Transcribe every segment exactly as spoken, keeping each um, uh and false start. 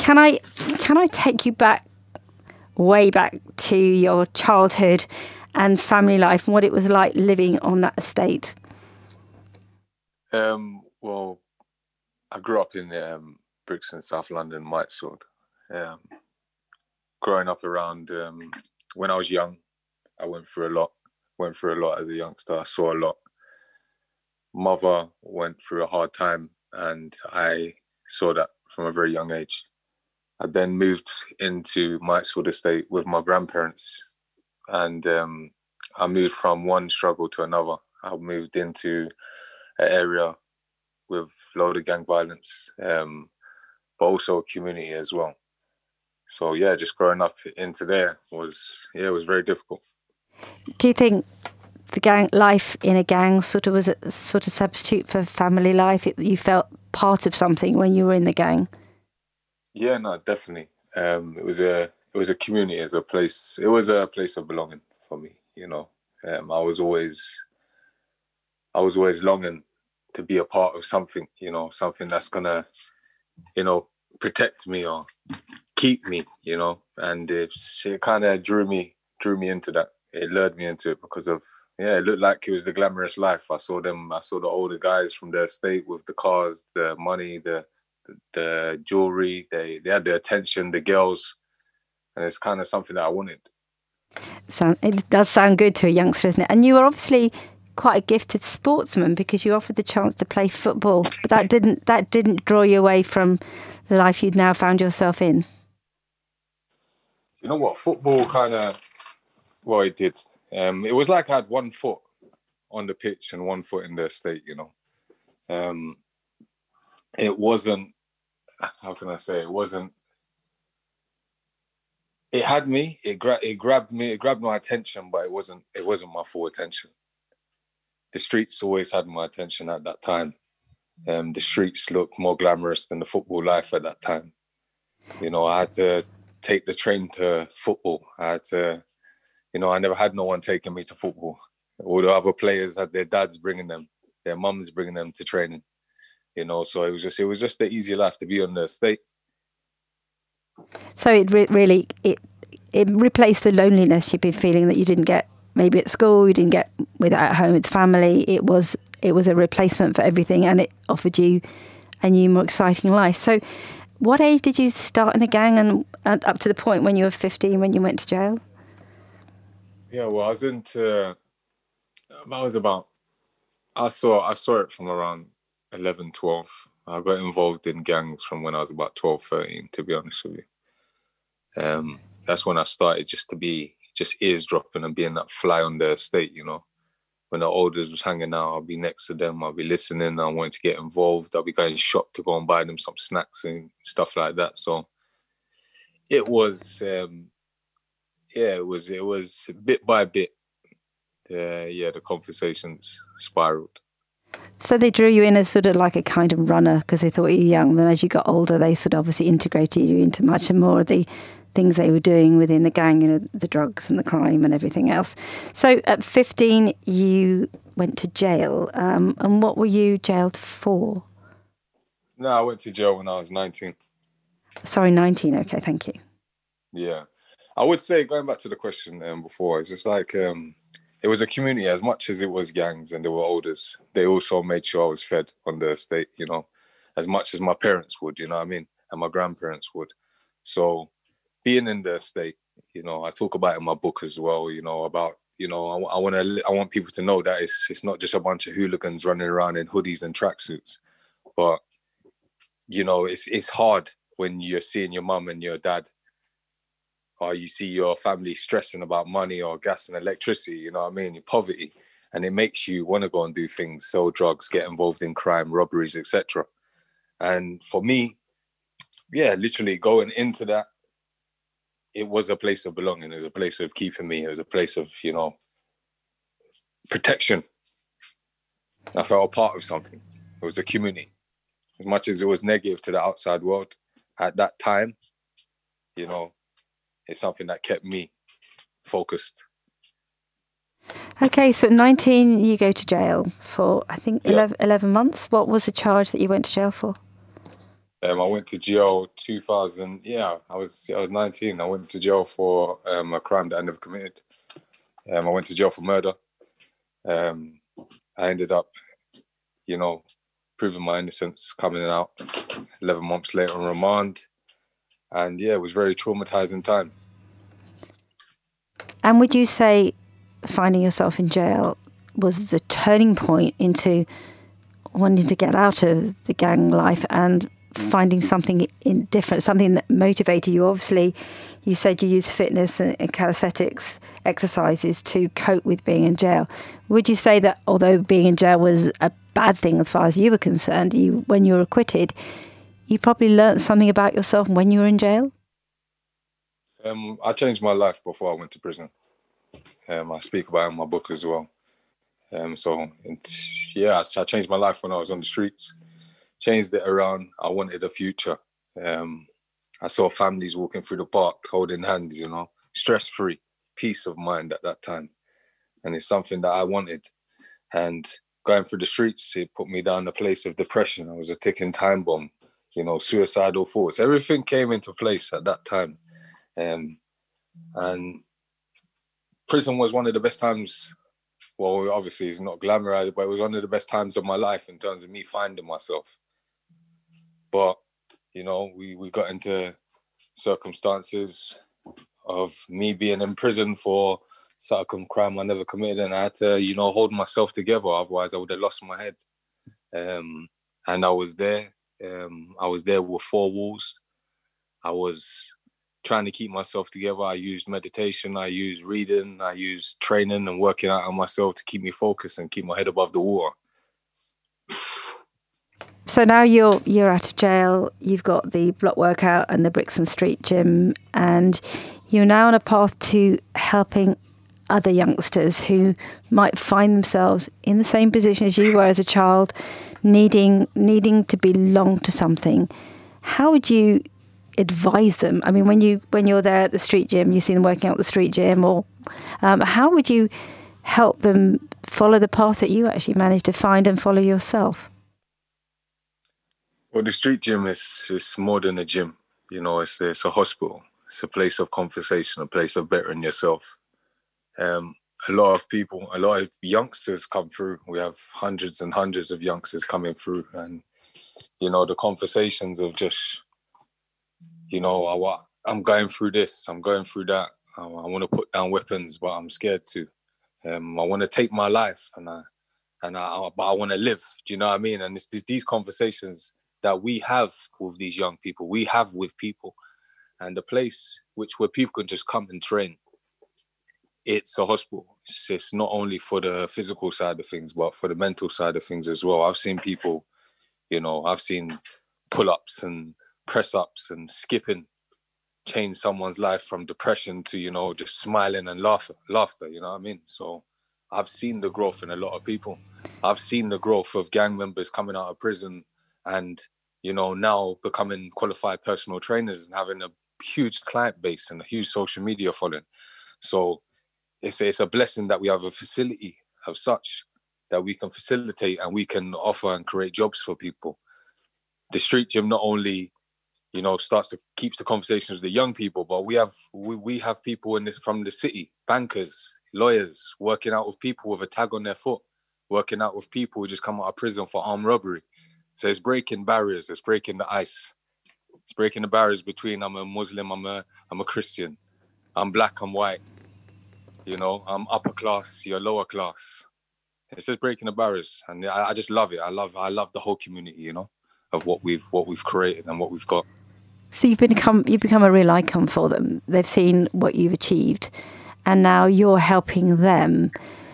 can I can I take you back, way back to your childhood and family life and what it was like living on that estate? Um, well, I grew up in um, Brixton, South London, Mitesfield. Um, growing up around, um, when I was young, I went through a lot. Went through a lot as a youngster. I saw a lot. Mother went through a hard time, and I saw that from a very young age. I then moved into Mitesfield Estate with my grandparents, and um, I moved from one struggle to another. I moved into an area with a load of gang violence, um, but also a community as well. So yeah, just growing up into there was, yeah, it was very difficult. Do you think the gang life in a gang sort of was a sort of substitute for family life? It, you felt part of something when you were in the gang? Yeah, no, definitely. Um, it was a it was a community, as a place. It was a place of belonging for me. You know, um, I was always I was always longing to be a part of something. You know, something that's gonna, you know, protect me or keep me. You know, and it, it kind of drew me drew me into that. It lured me into it because of, yeah, it looked like it was the glamorous life. I saw them. I saw the older guys from the estate with the cars, the money, the the jewelry. They they had the attention, the girls, and it's kind of something that I wanted. Sound, it does sound good to a youngster, isn't it? And you were obviously quite a gifted sportsman because you offered the chance to play football, but that didn't that didn't draw you away from the life you'd now found yourself in. You know what? Football kind of, well, it did. Um, it was like I had one foot on the pitch and one foot in the estate. You know, um, it wasn't. How can I say? It wasn't. It had me. It gra- it grabbed me. It grabbed my attention, but it wasn't. It wasn't my full attention. The streets always had my attention at that time. Um, the streets looked more glamorous than the football life at that time. You know, I had to take the train to football. I had to, you know, I never had no one taking me to football. All the other players had their dads bringing them, their mums bringing them to training. You know, so it was just it was just the easy life to be on the estate. So it re- really it it replaced the loneliness you'd been feeling that you didn't get maybe at school, you didn't get with at home with family. It was it was a replacement for everything, and it offered you a new, more exciting life. So, what age did you start in the gang, and, and up to the point when you were fifteen, when you went to jail? Yeah, well, I was into. I was about. I saw I saw it from around eleven, twelve. I got involved in gangs from when I was about twelve, thirteen, to be honest with you. Um, that's when I started just to be, just eavesdropping and being that fly on the estate, you know. When the elders was hanging out, I'll be next to them, I'll be listening, I wanted to get involved, I'll be going shop to go and buy them some snacks and stuff like that. So it was, um, yeah, it was, it was bit by bit, uh, yeah, the conversations spiraled. So they drew you in as sort of like a kind of runner because they thought you were young. Then as you got older, they sort of obviously integrated you into much more of the things they were doing within the gang, you know, the drugs and the crime and everything else. So at fifteen, you went to jail. Um, and what were you jailed for? No, I went to jail when I was nineteen. Sorry, nineteen. Okay, thank you. Yeah. I would say, going back to the question um, before, it's just like, um, it was a community as much as it was gangs and they were elders. They also made sure I was fed on the estate, you know, as much as my parents would, you know what I mean? And my grandparents would. So being in the estate, you know, I talk about it in my book as well, you know, about, you know, I, I want to, I want people to know that it's it's not just a bunch of hooligans running around in hoodies and tracksuits, but, you know, it's it's hard when you're seeing your mum and your dad, or you see your family stressing about money or gas and electricity, you know what I mean, poverty, and it makes you want to go and do things, sell drugs, get involved in crime, robberies, et cetera. And for me, yeah, literally going into that, it was a place of belonging. It was a place of keeping me. It was a place of, you know, protection. I felt a part of something. It was a community. As much as it was negative to the outside world at that time, you know, it's something that kept me focused. Okay, so at nineteen, you go to jail for, I think, Yeah. eleven, eleven months. What was the charge that you went to jail for? Um, I went to jail two thousand. Yeah, I was I was nineteen. I went to jail for um, a crime that I never committed. Um, I went to jail for murder. Um, I ended up, you know, proving my innocence, coming out eleven months later on remand. And yeah, it was very traumatizing time. And would you say finding yourself in jail was the turning point into wanting to get out of the gang life and finding something in different, something that motivated you? Obviously, you said you used fitness and, and calisthenics exercises to cope with being in jail. Would you say that although being in jail was a bad thing as far as you were concerned, you when you were acquitted, you probably learnt something about yourself when you were in jail? Um, I changed my life before I went to prison. Um, I speak about it in my book as well. Um, so, yeah, I changed my life when I was on the streets. Changed it around. I wanted a future. Um, I saw families walking through the park, holding hands, you know, stress-free, peace of mind at that time. And it's something that I wanted. And going through the streets, it put me down a place of depression. I was a ticking time bomb, you know, suicidal thoughts. Everything came into place at that time. Um, and prison was one of the best times. Well, obviously it's not glamorized, but it was one of the best times of my life in terms of me finding myself. But, you know, we, we got into circumstances of me being in prison for certain crime I never committed, and I had to, you know, hold myself together. Otherwise, I would have lost my head. Um, and I was there. Um, I was there with four walls. I was trying to keep myself together. I used meditation, I used reading, I used training and working out on myself to keep me focused and keep my head above the water. So now you're you're out of jail, you've got the block workout and the Brixton Street gym, and you're now on a path to helping other youngsters who might find themselves in the same position as you were as a child, needing needing to belong to something. How would you advise them? I mean, when you when you're there at the street gym, you see them working out at the street gym, or um, how would you help them follow the path that you actually managed to find and follow yourself? Well, the street gym is is more than a gym. You know, it's it's a hospital. It's a place of conversation, a place of bettering yourself. Um, a lot of people, a lot of youngsters come through. We have hundreds and hundreds of youngsters coming through, and you know, the conversations of just, you know, I, I'm going through this, I'm going through that. I, I want to put down weapons, but I'm scared to. Um, I want to take my life, and I, and I, but I want to live. Do you know what I mean? And it's, it's these conversations that we have with these young people, we have with people, and the place which where people can just come and train. It's a hospital. It's, it's not only for the physical side of things, but for the mental side of things as well. I've seen people, you know, I've seen pull-ups and press-ups and skipping change someone's life from depression to, you know, just smiling and laughter, laughter, you know what I mean? So I've seen the growth in a lot of people. I've seen the growth of gang members coming out of prison and, you know, now becoming qualified personal trainers and having a huge client base and a huge social media following. So it's a, it's a blessing that we have a facility of such that we can facilitate and we can offer and create jobs for people. The street gym not only, you know, starts to keeps the conversations with the young people, but we have we, we have people in this, from the city, bankers, lawyers, working out with people with a tag on their foot, working out with people who just come out of prison for armed robbery. So it's breaking barriers, it's breaking the ice. It's breaking the barriers between I'm a Muslim, I'm a I'm a Christian, I'm black, I'm white. You know, I'm upper class, you're lower class. It's just breaking the barriers, and I, I just love it. I love I love the whole community, you know, of what we've what we've created and what we've got. So you've become you've become a real icon for them. They've seen what you've achieved, and now you're helping them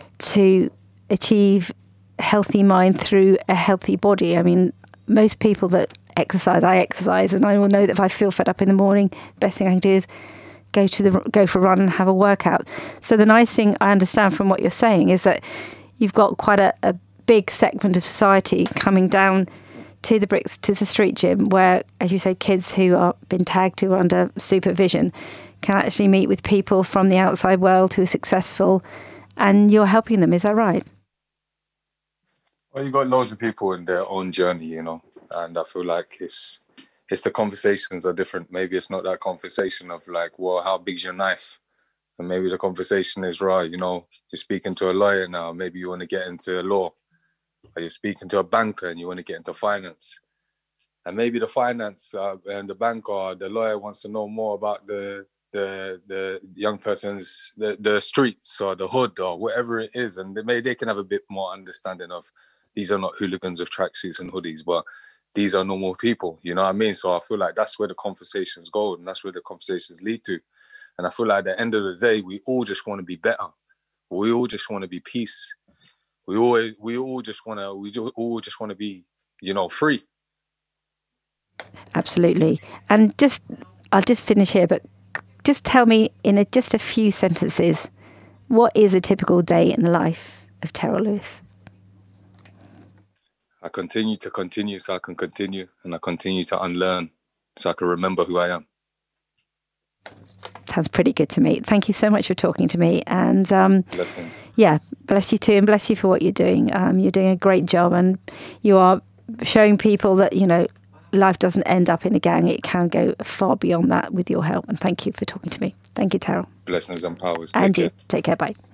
to achieve a healthy mind through a healthy body. I mean, most people that exercise, I exercise, and I will know that if I feel fed up in the morning, best thing I can do is go to the go for a run and have a workout. So the nice thing I understand from what you're saying is that you've got quite a, a big segment of society coming down to the bricks to the street gym, where, as you say, kids who are been tagged, who are under supervision, can actually meet with people from the outside world who are successful, and you're helping them. Is that right? Well, you got loads of people in their own journey, you know, and I feel like it's it's the conversations are different. Maybe it's not that conversation of like, well, how big's your knife? And maybe the conversation is, right, you know, you're speaking to a lawyer now. Maybe you want to get into law. Or you're speaking to a banker and you want to get into finance. And maybe the finance uh, and the banker or the lawyer wants to know more about the the the young person's, the, the streets or the hood or whatever it is. And they, maybe they can have a bit more understanding of, these are not hooligans with tracksuits and hoodies, but these are normal people, you know what I mean? So I feel like that's where the conversations go and that's where the conversations lead to. And I feel like at the end of the day, we all just want to be better. We all just want to be peace. We all, we all just want to, we all just want to be, you know, free. Absolutely. And just, I'll just finish here, but just tell me in a, just a few sentences, what is a typical day in the life of Terrell Lewis? I continue to continue so I can continue, and I continue to unlearn so I can remember who I am. Sounds pretty good to me. Thank you so much for talking to me. And um, Blessings. Yeah, bless you too, and bless you for what you're doing. Um, you're doing a great job, and you are showing people that, you know, life doesn't end up in a gang. It can go far beyond that with your help. And thank you for talking to me. Thank you, Terrell. Blessings and powers. Take And care. you. Take care. Bye.